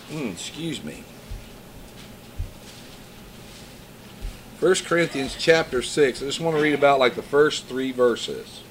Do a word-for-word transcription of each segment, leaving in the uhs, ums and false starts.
Mm, excuse me. First Corinthians chapter six. I just want to read about like the first three verses.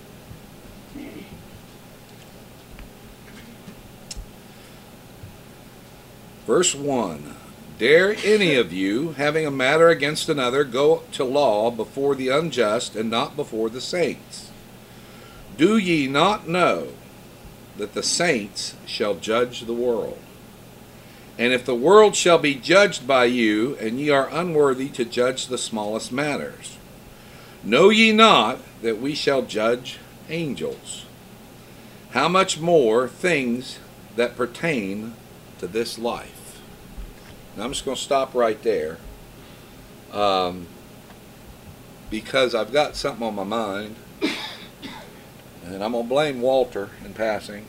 Verse one. Dare any of you, having a matter against another, go to law before the unjust and not before the saints? Do ye not know that the saints shall judge the world? And if the world shall be judged by you, and ye are unworthy to judge the smallest matters, know ye not that we shall judge angels? How much more things that pertain to this life? Now I'm just going to stop right there, um, because I've got something on my mind, and I'm going to blame Walter in passing.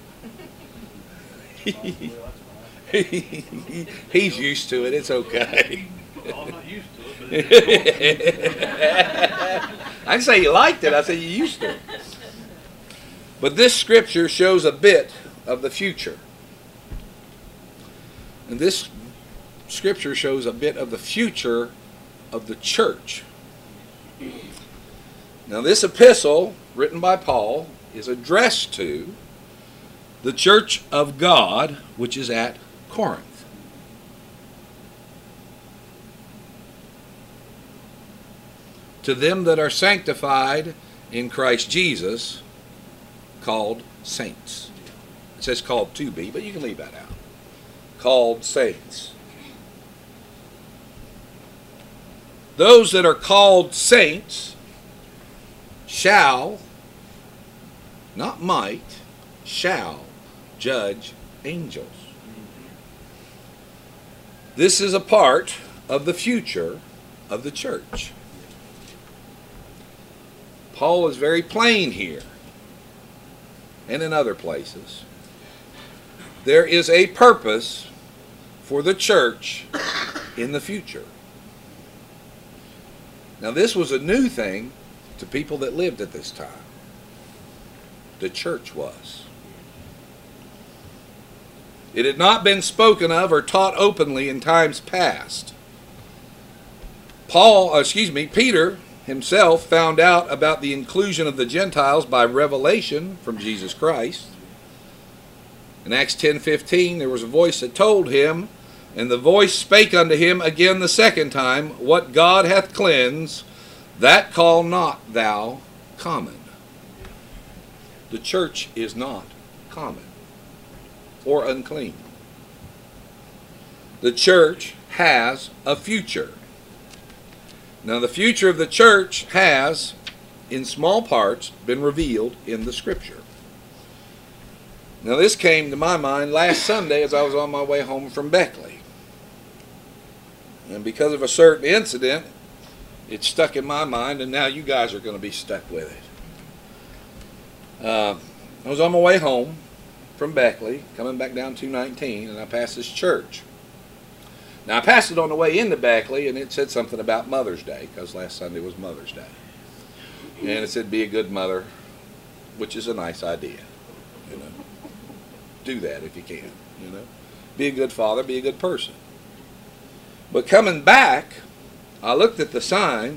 He's used to it. It's okay. I'm not used to it. I didn't say you liked it. I said you used to it. But this scripture shows a bit of the future. And this scripture shows a bit of the future of the church. Now this epistle, written by Paul, is addressed to the church of God, which is at Corinth. To them that are sanctified in Christ Jesus, called saints. It says called to be, but you can leave that out. Called saints. Those that are called saints shall, not might, shall judge angels. This is a part of the future of the church. Paul is very plain here and in other places. There is a purpose for the church in the future. Now this was a new thing to people that lived at this time. The church was. It had not been spoken of or taught openly in times past. Paul, excuse me, Peter himself found out about the inclusion of the Gentiles by revelation from Jesus Christ. In Acts ten fifteen, there was a voice that told him, and the voice spake unto him again the second time, what God hath cleansed, that call not thou common. The church is not common or unclean. The church has a future. Now the future of the church has, in small parts, been revealed in the Scripture. Now this came to my mind last Sunday as I was on my way home from Beckley. And because of a certain incident, it stuck in my mind, and now you guys are going to be stuck with it. Uh, I was on my way home from Beckley, coming back down two nineteen, and I passed this church. Now I passed it on the way into Beckley, and it said something about Mother's Day, because last Sunday was Mother's Day. And it said, be a good mother, which is a nice idea. You know, do that if you can. You know, be a good father, be a good person. But coming back, I looked at the sign,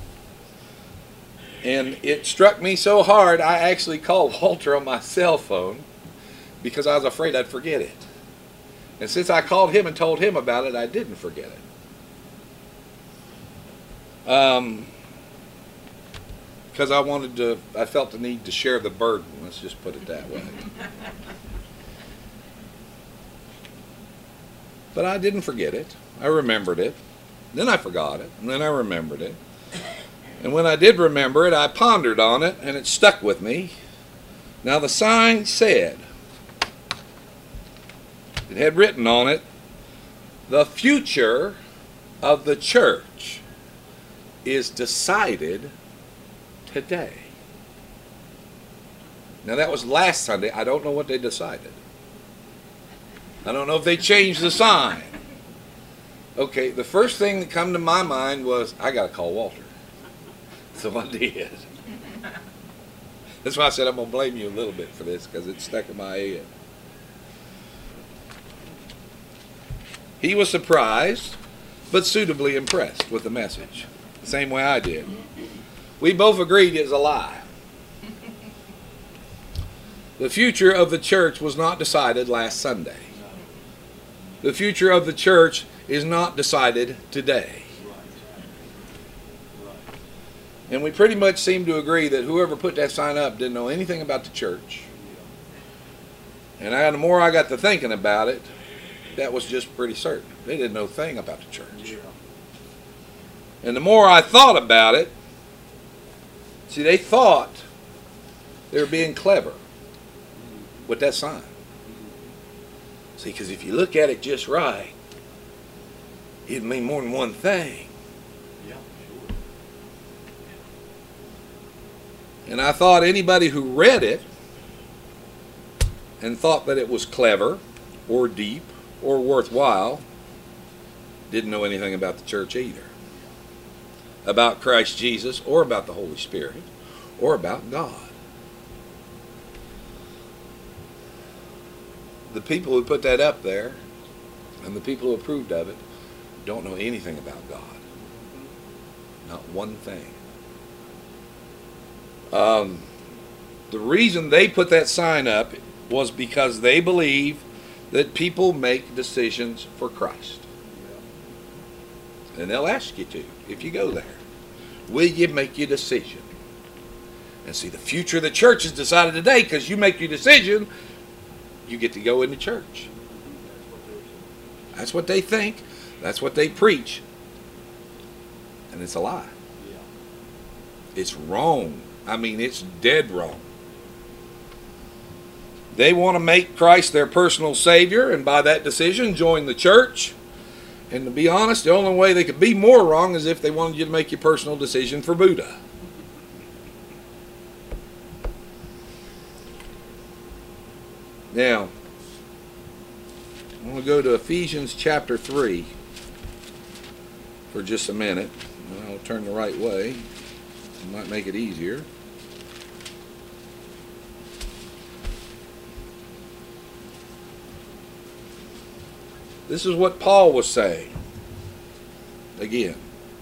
and it struck me so hard, I actually called Walter on my cell phone because I was afraid I'd forget it. And since I called him and told him about it, I didn't forget it. Um, because I wanted to, I felt the need to share the burden, let's just put it that way. But I didn't forget it. I remembered it. Then I forgot it. And then I remembered it. And when I did remember it, I pondered on it, and it stuck with me. Now the sign said, it had written on it, the future of the church is decided today. Now that was last Sunday. I don't know what they decided. I don't know if they changed the sign. Okay, the first thing that come to my mind was, I got to call Walter. So I did. That's why I said I'm going to blame you a little bit for this, because it stuck in my head. He was surprised, but suitably impressed with the message. The same way I did. We both agreed it's a lie. The future of the church was not decided last Sunday. The future of the church is not decided today. And we pretty much seem to agree that whoever put that sign up didn't know anything about the church. And I, the more I got to thinking about it, that was just pretty certain. They didn't know a thing about the church. And the more I thought about it, see, they thought they were being clever with that sign. See, because if you look at it just right, it'd mean more than one thing. Yeah, sure. And I thought anybody who read it and thought that it was clever or deep or worthwhile didn't know anything about the church either. About Christ Jesus or about the Holy Spirit or about God. The people who put that up there and the people who approved of it don't know anything about God. Not one thing. Um, the reason they put that sign up was because they believe that people make decisions for Christ. And they'll ask you to if you go there. Will you make your decision? And see, the future of the church is decided today because you make your decision, you get to go into church. That's what they think. That's what they preach. And it's a lie. It's wrong. I mean, it's dead wrong. They want to make Christ their personal Savior, and by that decision, join the church. And to be honest, the only way they could be more wrong is if they wanted you to make your personal decision for Buddha. Now, I want to go to Ephesians chapter three for just a minute. I'll turn the right way. It might make it easier. This is what Paul was saying. Again.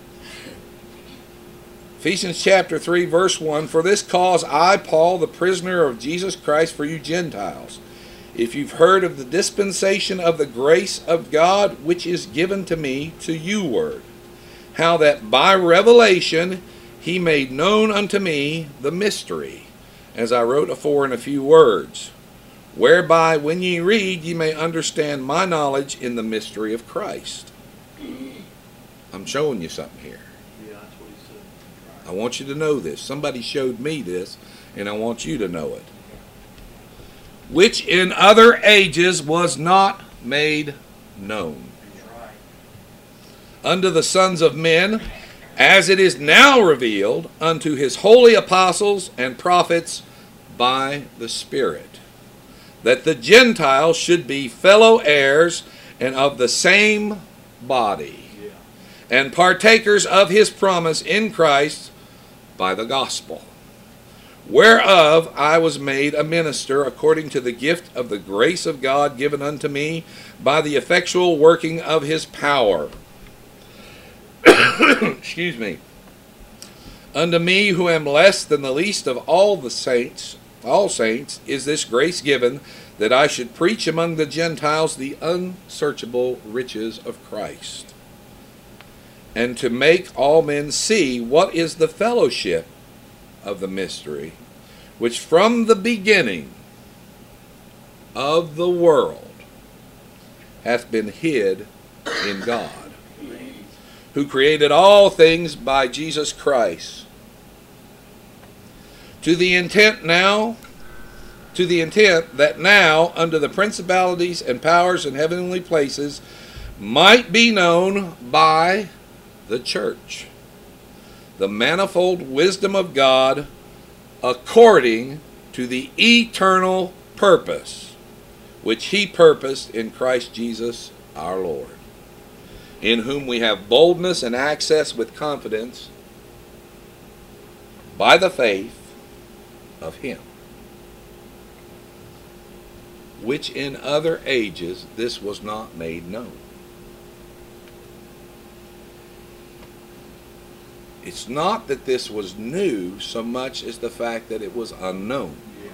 Ephesians chapter three, verse one. For this cause I, Paul, the prisoner of Jesus Christ for you Gentiles, if you've heard of the dispensation of the grace of God which is given to me to you word, how that by revelation he made known unto me the mystery, as I wrote afore in a few words, whereby when ye read ye may understand my knowledge in the mystery of Christ. I'm showing you something here. Yeah, that's what he said. I want you to know this. Somebody showed me this, and I want you to know it. Which in other ages was not made known unto the sons of men, as it is now revealed unto his holy apostles and prophets by the Spirit, that the Gentiles should be fellow heirs and of the same body, Yeah. and partakers of his promise in Christ by the gospel, whereof I was made a minister according to the gift of the grace of God given unto me by the effectual working of his power. Excuse me. Unto me, who am less than the least of all the saints, all saints, is this grace given, that I should preach among the Gentiles the unsearchable riches of Christ, and to make all men see what is the fellowship of the mystery, which from the beginning of the world hath been hid in God, who created all things by Jesus Christ, to the intent now, to the intent that now under the principalities and powers in heavenly places might be known by the church the manifold wisdom of God according to the eternal purpose which he purposed in Christ Jesus our Lord, in whom we have boldness and access with confidence by the faith of him, which in other ages this was not made known. It's not that this was new so much as the fact that it was unknown.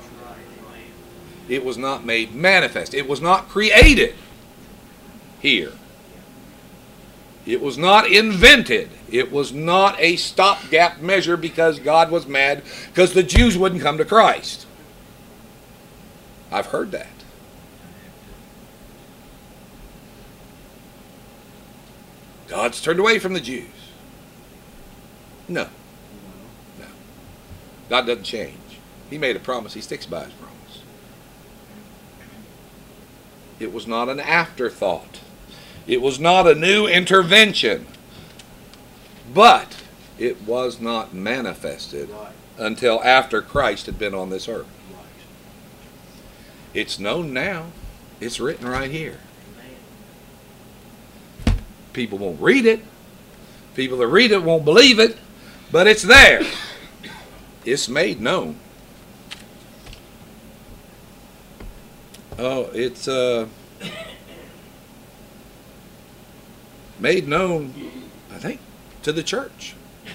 It was not made manifest. It was not created here. It was not invented. It was not a stopgap measure because God was mad because the Jews wouldn't come to Christ. I've heard that. God's turned away from the Jews. No. No. God doesn't change. He made a promise. He sticks by his promise. It was not an afterthought. It was not a new intervention. But it was not manifested Right. until after Christ had been on this earth. Right. It's known now. It's written right here. People won't read it. People that read it won't believe it. But it's there. It's made known. Oh, it's uh, made known, I think, to the church.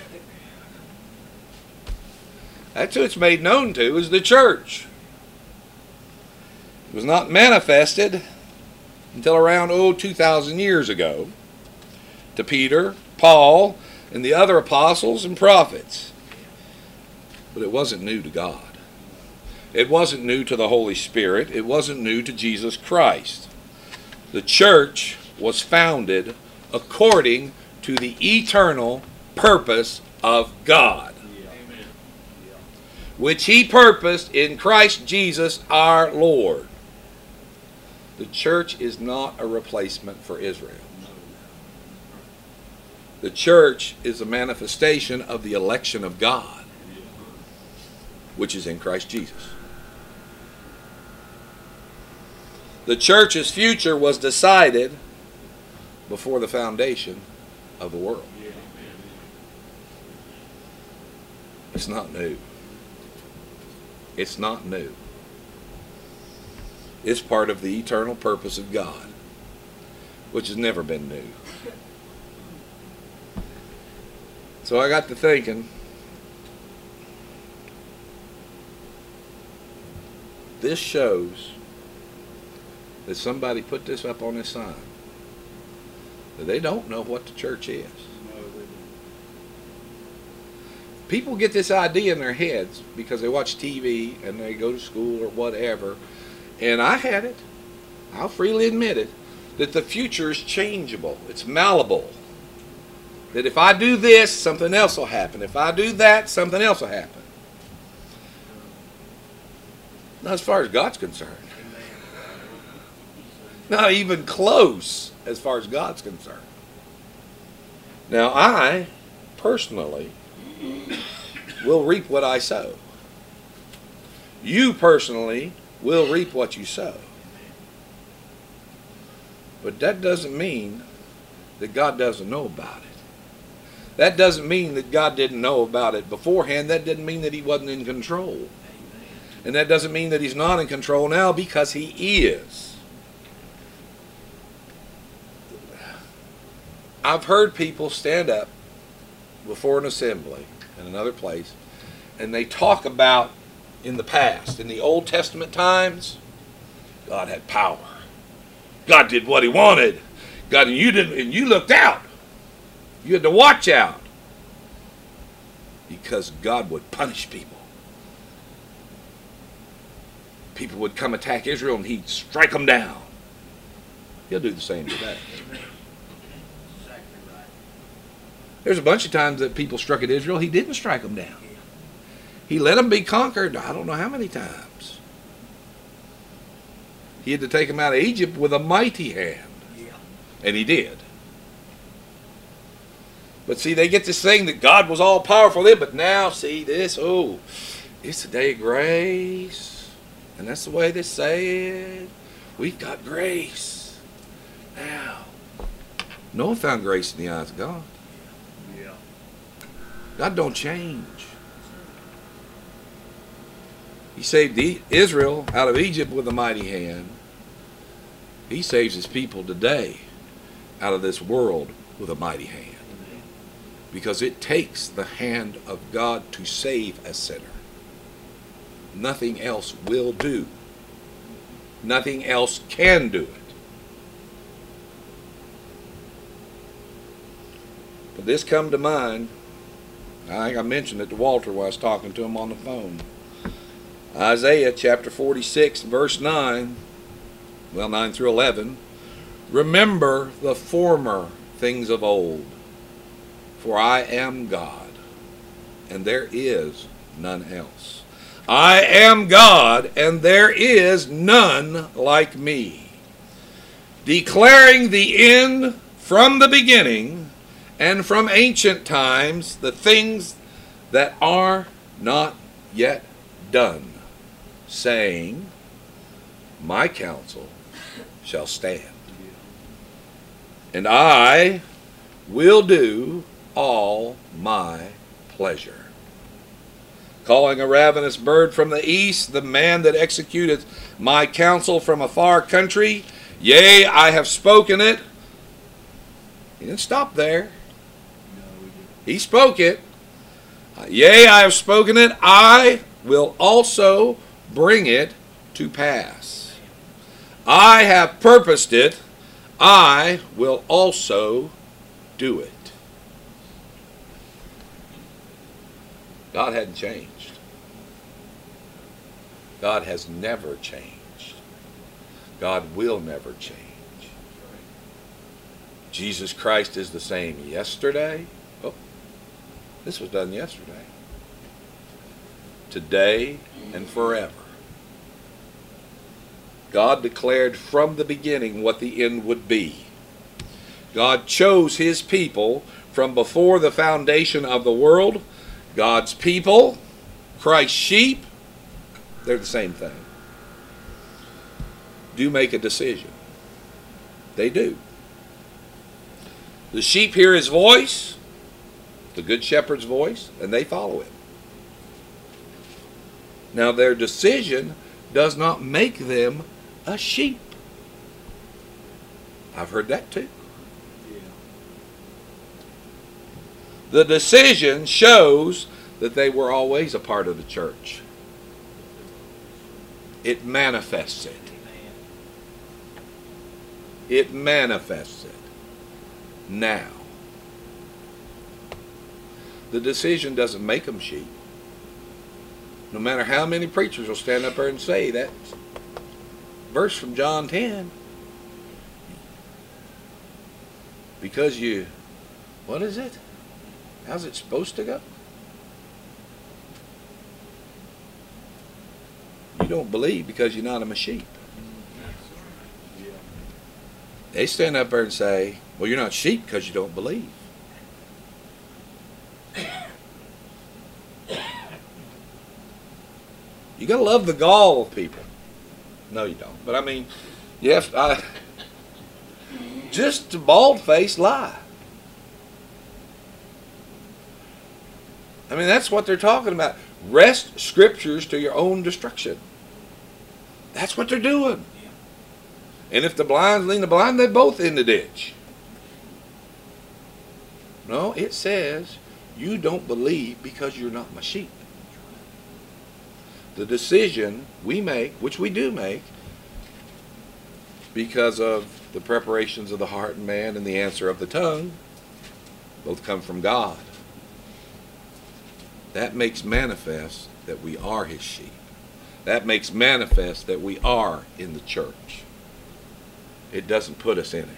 That's who it's made known to, is the church. It was not manifested until around, oh, two thousand years ago to Peter, Paul, and the other apostles and prophets. But it wasn't new to God. It wasn't new to the Holy Spirit. It wasn't new to Jesus Christ. The church was founded according to the eternal purpose of God, Amen. which He purposed in Christ Jesus our Lord. The church is not a replacement for Israel. The church is a manifestation of the election of God, which is in Christ Jesus. The church's future was decided before the foundation of the world. It's not new. It's not new. It's part of the eternal purpose of God, which has never been new. So I got to thinking, this shows that somebody put this up on this sign, that they don't know what the church is. No, they didn't. People get this idea in their heads because they watch T V and they go to school or whatever, and I had it, I'll freely admit it, that the future is changeable, it's malleable. That if I do this, something else will happen. If I do that, something else will happen. Not as far as God's concerned. Not even close as far as God's concerned. Now, I, personally, will reap what I sow. You, personally, will reap what you sow. But that doesn't mean that God doesn't know about it. That doesn't mean that God didn't know about it beforehand. That didn't mean that He wasn't in control. And that doesn't mean that He's not in control now, because He is. I've heard people stand up before an assembly in another place, and they talk about in the past, in the Old Testament times, God had power. God did what He wanted. God, and you didn't, and you looked out. You had to watch out, because God would punish people. People would come attack Israel and He'd strike them down. He'll do the same today. There's a bunch of times that people struck at Israel. He didn't strike them down. He let them be conquered, I don't know how many times. He had to take them out of Egypt with a mighty hand. And He did. But see, they get this thing that God was all powerful then, but now, see this, oh, it's a day of grace. And that's the way they say it. We've got grace. Now, Noah found grace in the eyes of God. Yeah. God don't change. He saved Israel out of Egypt with a mighty hand. He saves His people today out of this world with a mighty hand. Because it takes the hand of God to save a sinner. Nothing else will do. Nothing else can do it. But this come to mind. I think I mentioned it to Walter while I was talking to him on the phone. Isaiah chapter forty-six, verse nine. Well, nine through eleven. Remember the former things of old. For I am God, and there is none else. I am God, and there is none like me. Declaring the end from the beginning, and from ancient times, the things that are not yet done, saying, my counsel shall stand, and I will do all my pleasure. Calling a ravenous bird from the east, the man that executeth my counsel from a far country, yea, I have spoken it. He didn't stop there. He spoke it. Yea, I have spoken it. I will also bring it to pass. I have purposed it. I will also do it. God hadn't changed. God has never changed. God will never change. Jesus Christ is the same yesterday. Oh, this was done yesterday. Today and forever. God declared from the beginning what the end would be. God chose his people from before the foundation of the world. God's people, Christ's sheep, they're the same thing. Do make a decision. They do. The sheep hear his voice, the good shepherd's voice, and they follow him. Now their decision does not make them a sheep. I've heard that too. The decision shows that they were always a part of the church. It manifests it. It manifests it now. The decision doesn't make them sheep. No matter how many preachers will stand up there and say that verse from John ten. Because you, what is it? How's it supposed to go? You don't believe because you're not a sheep. They stand up there and say, well, you're not sheep because you don't believe. You got to love the gall of people. No, you don't. But I mean, you have to, I, just a bald-faced lie. I mean, that's what they're talking about. Wrest scriptures to your own destruction. That's what they're doing. And if the blind lead the blind, they both in the ditch. No, it says you don't believe because you're not my sheep. The decision we make, which we do make, because of the preparations of the heart and man and the answer of the tongue, both come from God. That makes manifest that we are his sheep. That makes manifest that we are in the church. It doesn't put us in it.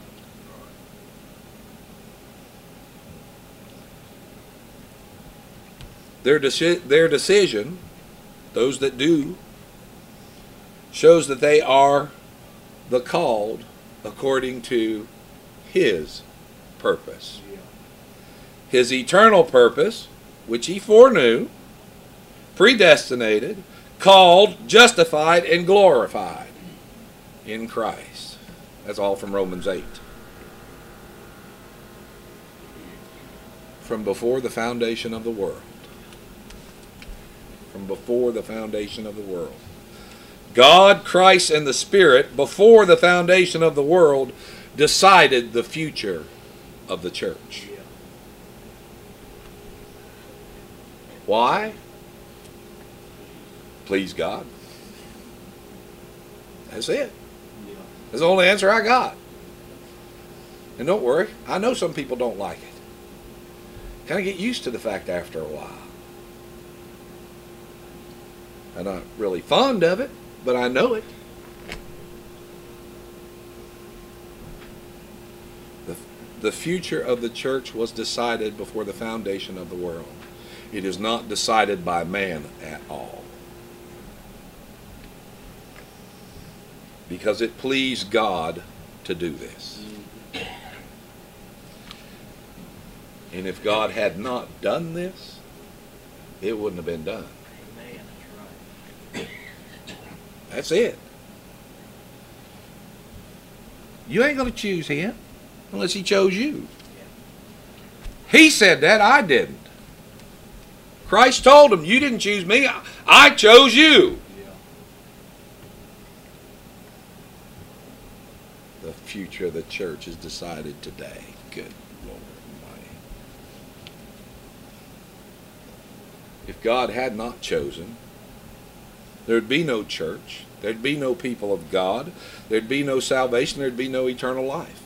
Their, deci- their decision, those that do, shows that they are the called according to his purpose. His eternal purpose, which he foreknew, predestinated, called, justified, and glorified in Christ. That's all from Romans eight. From before the foundation of the world. From before the foundation of the world. God, Christ, and the Spirit, before the foundation of the world, decided the future of the church. Why? Please God. That's it. Yeah. That's the only answer I got. And don't worry, I know some people don't like it. Kind of get used to the fact after a while. I'm not really fond of it, but I know it. The, the future of the church was decided before the foundation of the world. It is not decided by man at all. Because it pleased God to do this. And if God had not done this, it wouldn't have been done. Amen. That's right. That's it. You ain't going to choose him unless he chose you. He said that, I didn't. Christ told him, you didn't choose me, I, I chose you. Yeah. The future of the church is decided today. Good Lord Almighty. If God had not chosen, there'd be no church. There'd be no people of God. There'd be no salvation. There'd be no eternal life.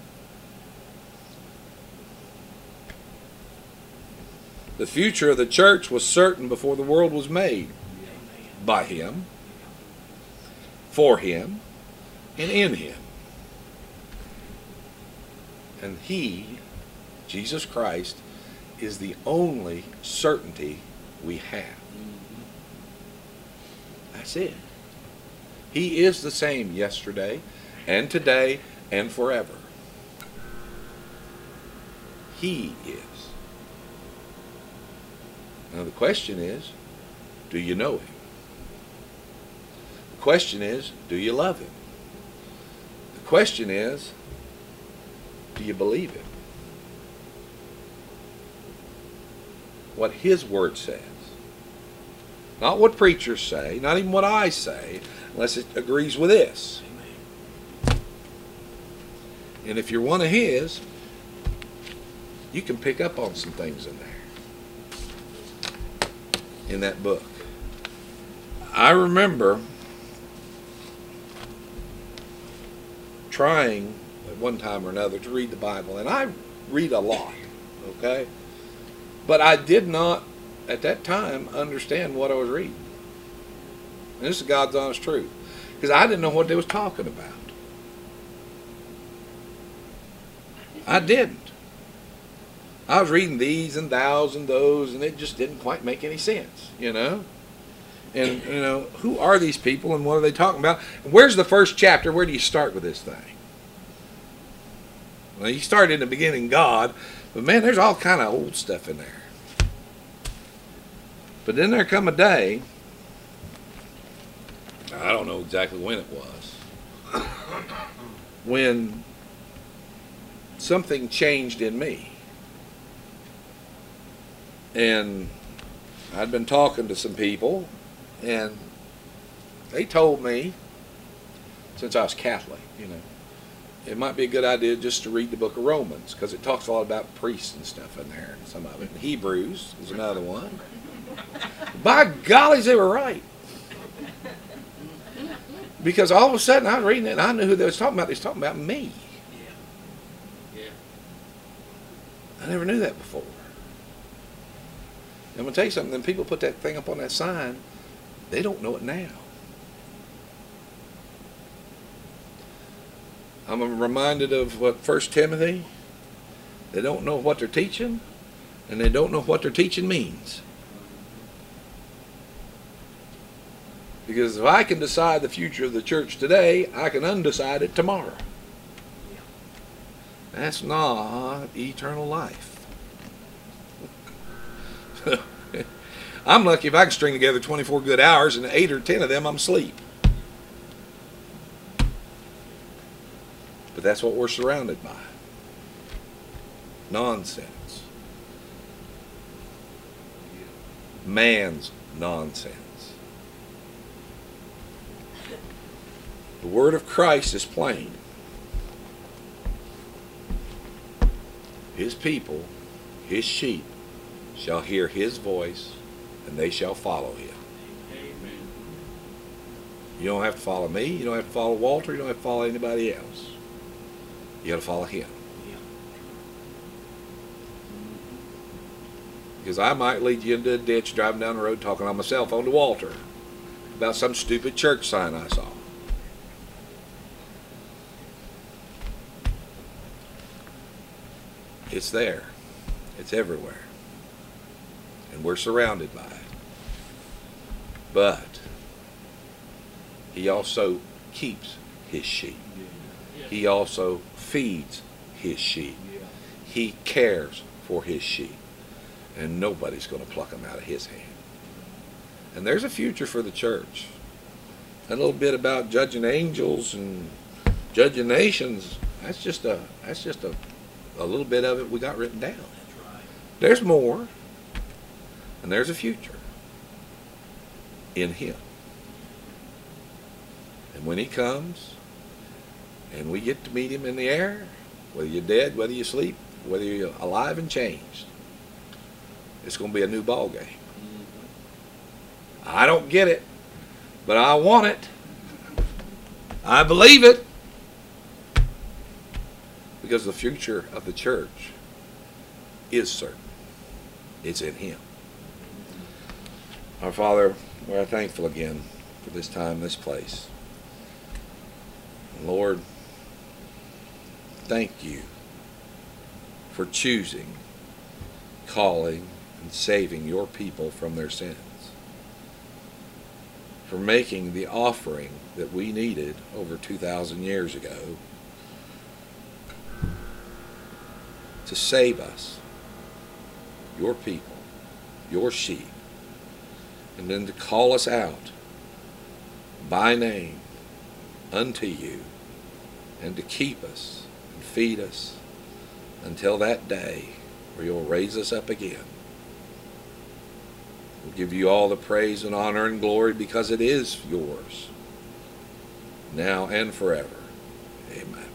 The future of the church was certain before the world was made. By him, for him, and in him. And he, Jesus Christ, is the only certainty we have. That's it. He is the same yesterday and today and forever. He is. Now the question is, do you know him? The question is, do you love him? The question is, do you believe him? What his word says. Not what preachers say, not even what I say, unless it agrees with this. And if you're one of his, you can pick up on some things in there. In that book. I remember trying at one time or another to read the Bible, and I read a lot, okay? But I did not, at that time, understand what I was reading. And this is God's honest truth. Because I didn't know what they was talking about. I didn't. I was reading these and thous and those, and it just didn't quite make any sense, you know? And, you know, who are these people and what are they talking about? Where's the first chapter? Where do you start with this thing? Well, you start in the beginning, God, but man, there's all kind of old stuff in there. But then there come a day, I don't know exactly when it was, when something changed in me. And I'd been talking to some people, and they told me, since I was Catholic, you know, it might be a good idea just to read the book of Romans, because it talks a lot about priests and stuff in there, and some of it. And Hebrews is another one. By golly, they were right. Because all of a sudden I was reading it, and I knew who they was talking about. They was talking about me. Yeah. Yeah. I never knew that before. I'm going to tell you something, when people put that thing up on that sign, they don't know it now. I'm reminded of what First Timothy, they don't know what they're teaching, and they don't know what their teaching means. Because if I can decide the future of the church today, I can undecide it tomorrow. That's not eternal life. I'm lucky if I can string together twenty-four good hours and eight or ten of them I'm asleep. But that's what we're surrounded by. Nonsense. Man's nonsense. The word of Christ is plain. His people, his sheep, shall hear his voice, and they shall follow him. Amen. You don't have to follow me. You don't have to follow Walter. You don't have to follow anybody else. You got to follow him. Yeah. Because I might lead you into a ditch driving down the road talking on my cell phone to Walter about some stupid church sign I saw. It's there. It's everywhere. And we're surrounded by it. But he also keeps his sheep. Yes. He also feeds his sheep. Yeah. He cares for his sheep. And nobody's going to pluck them out of his hand. And there's a future for the church. A little bit about judging angels and judging nations, that's just a that's just a, a little bit of it we got written down. That's right. There's more. And there's a future in him. And when he comes, and we get to meet him in the air, whether you're dead, whether you sleep, whether you're alive and changed, it's going to be a new ball game. Mm-hmm. I don't get it, but I want it. I believe it. Because the future of the church is certain. It's in him. Our Father, we're thankful again for this time, this place. Lord, thank you for choosing, calling, and saving your people from their sins. For making the offering that we needed over two thousand years ago to save us, your people, your sheep, and then to call us out by name unto you, and to keep us and feed us until that day where you'll raise us up again. We'll give you all the praise and honor and glory because it is yours, now and forever. Amen.